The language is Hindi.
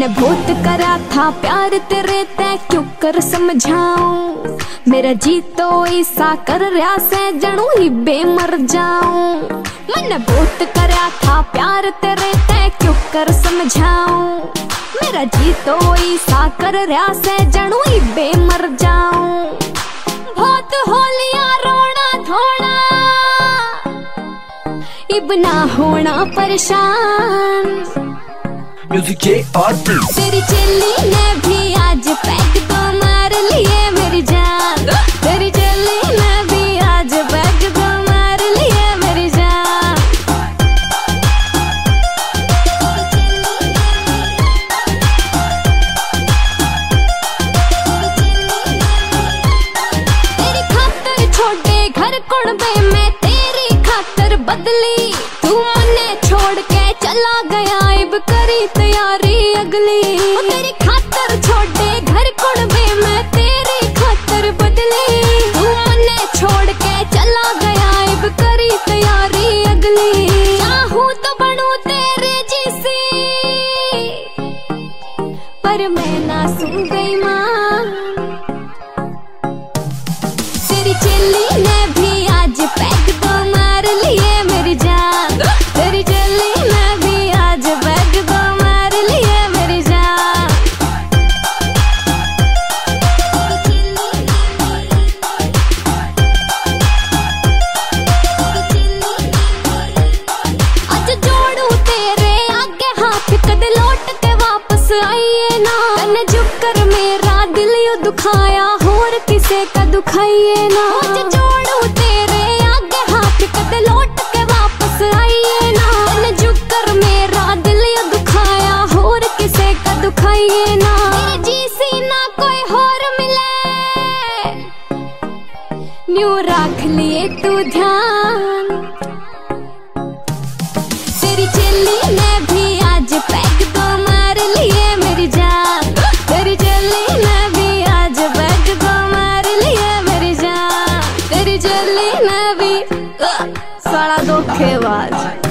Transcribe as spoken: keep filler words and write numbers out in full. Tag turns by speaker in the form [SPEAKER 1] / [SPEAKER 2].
[SPEAKER 1] मैंने बहुत करा था प्यार तेरे, तै क्यों कर समझाऊं। मेरा जी तो ऐसा कर रहा से जनू ही बेमर जाऊं। मैंने बहुत करा था प्यार तेरे, तै क्यों कर समझाऊं। मेरा जी तो ऐसा कर रहा से जनू ही बेमर जाऊं। बहुत होलिया रोना धोना इब ना होना परेशान।
[SPEAKER 2] म्यूजिक ये और
[SPEAKER 1] तेरी चेली ने भी आज पैग तो मार लिए मेरी जान। तेरी चेली ने भी आज पैग तो मार लिए मेरी जान। तेरी खातर छोड़े घर कुड़बे में तेरी खातर बदली। तू मन्ने छोड़ के चला गया इब करी तैयारी अगली। तेरी खातर छोड़े घर कुड़बे में तेरी खातर बदली। तू मन्ने छोड़ के चला गया इब करी तैयारी अगली। चाहूं तो बनूं तेरे जैसी पर मैं ना सुन गई मां। तेरी चेली ने भी आज पैग तो मार लिए मेरी जान। तेरी चेली ने भी आज पैग तो मार लिए मेरी जान। आज जोड़ू तेरे आगे हाथ कद लौट के वापस आइए ना। तने झुक कर मेरा दिल यू दुखाया होर किसे का दुखाइए ना। आज जोड़ू तेरे आगे हाथ कद लौट के वापस आइए ना। तने झुक कर मेरा दिल यू दुखाया होर किसे का दुखाइए ना। मेरे जैसी ना कोई होर मिले न्यू रख लिए तू ध्यान। तेरी चेली ने भी आज पैग तो मार लिए मेरी जान। तेरी चेली ने भी आज पैग तो मार लिए मेरी जान। तेरी चेली ने भी साला धोखेबाज।